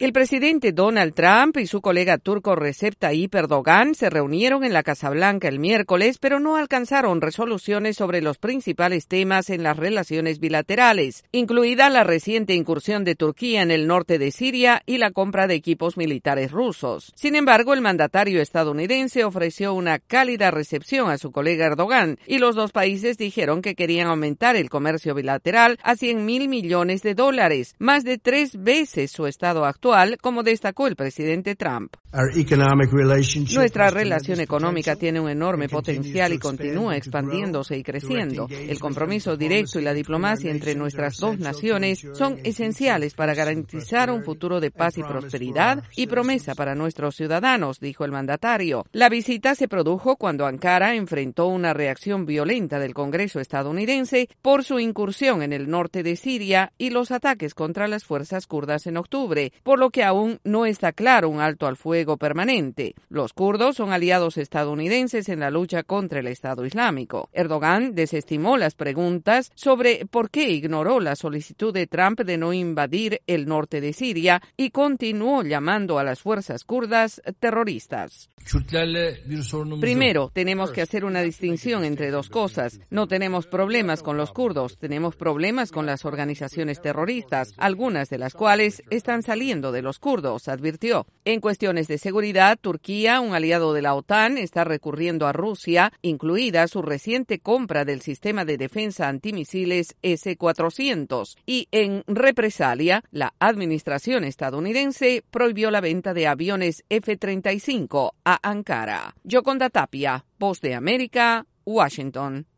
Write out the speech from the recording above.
El presidente Donald Trump y su colega turco Recep Tayyip Erdogan se reunieron en la Casa Blanca el miércoles, pero no alcanzaron resoluciones sobre los principales temas en las relaciones bilaterales, incluida la reciente incursión de Turquía en el norte de Siria y la compra de equipos militares rusos. Sin embargo, el mandatario estadounidense ofreció una cálida recepción a su colega Erdogan y los dos países dijeron que querían aumentar el comercio bilateral a $100.000 millones, más de 3 veces su estado actual, como destacó el presidente Trump. Nuestra relación económica tiene un enorme potencial y continúa expandiéndose y creciendo. El compromiso directo y la diplomacia entre nuestras dos naciones son esenciales para garantizar un futuro de paz y prosperidad y promesa para nuestros ciudadanos, dijo el mandatario. La visita se produjo cuando Ankara enfrentó una reacción violenta del Congreso estadounidense por su incursión en el norte de Siria y los ataques contra las fuerzas kurdas en octubre, por lo que aún no está claro un alto al fuego permanente. Los kurdos son aliados estadounidenses en la lucha contra el Estado Islámico. Erdogan desestimó las preguntas sobre por qué ignoró la solicitud de Trump de no invadir el norte de Siria y continuó llamando a las fuerzas kurdas terroristas. Primero, tenemos que hacer una distinción entre dos cosas. No tenemos problemas con los kurdos, tenemos problemas con las organizaciones terroristas, algunas de las cuales están saliendo de los kurdos, advirtió. En cuestiones de seguridad, Turquía, un aliado de la OTAN, está recurriendo a Rusia, incluida su reciente compra del sistema de defensa antimisiles S-400. Y en represalia, la administración estadounidense prohibió la venta de aviones F-35 a Ankara. Yoconda Tapia, Voz de América, Washington.